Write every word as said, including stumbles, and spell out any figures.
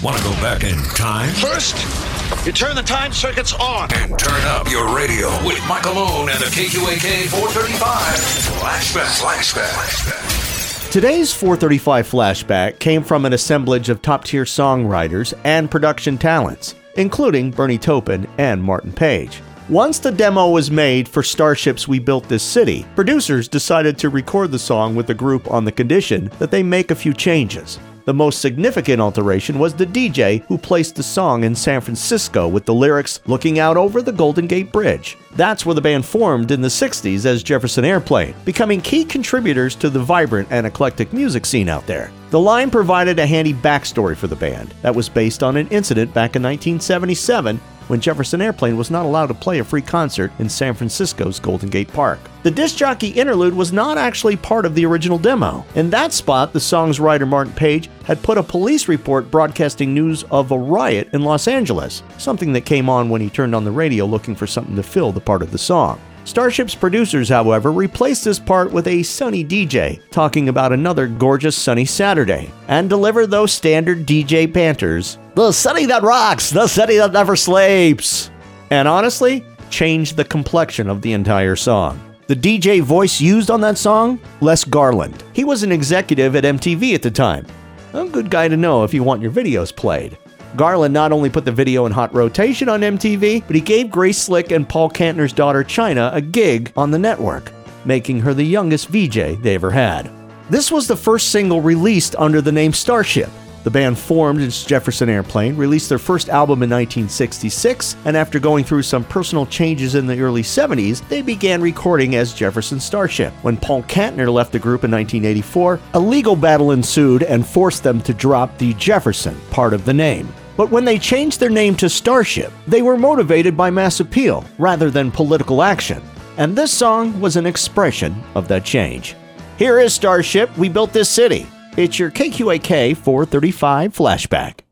Want to go back in time? First, you turn the time circuits on. And turn up your radio with Michael Moon and the K Q A K four thirty-five Flashback. Flashback. Today's four thirty-five Flashback came from an assemblage of top-tier songwriters and production talents, including Bernie Taupin and Martin Page. Once the demo was made for Starship's We Built This City, producers decided to record the song with the group on the condition that they make a few changes. The most significant alteration was the D J who placed the song in San Francisco with the lyrics looking out over the Golden Gate Bridge. That's where the band formed in the sixties as Jefferson Airplane, becoming key contributors to the vibrant and eclectic music scene out there. The line provided a handy backstory for the band that was based on an incident back in nineteen seventy-seven when Jefferson Airplane was not allowed to play a free concert in San Francisco's Golden Gate Park. The disc jockey interlude was not actually part of the original demo. In that spot, the song's writer Martin Page had put a police report broadcasting news of a riot in Los Angeles, something that came on when he turned on the radio looking for something to fill the part of the song. Starship's producers, however, replaced this part with a sunny D J talking about another gorgeous sunny Saturday, and delivered those standard D J banters, "The city that rocks, the city that never sleeps," and honestly, changed the complexion of the entire song. The D J voice used on that song? Les Garland. He was an executive at M T V at the time. A good guy to know if you want your videos played. Garland not only put the video in hot rotation on M T V, but he gave Grace Slick and Paul Kantner's daughter China a gig on the network, making her the youngest V J they ever had. This was the first single released under the name Starship. The band formed as Jefferson Airplane, released their first album in nineteen sixty-six, and after going through some personal changes in the early seventies, they began recording as Jefferson Starship. When Paul Kantner left the group in nineteen eighty-four, a legal battle ensued and forced them to drop the Jefferson part of the name. But when they changed their name to Starship, they were motivated by mass appeal rather than political action. And this song was an expression of that change. Here is Starship, We Built This City. It's your K Q A K four thirty-five Flashback.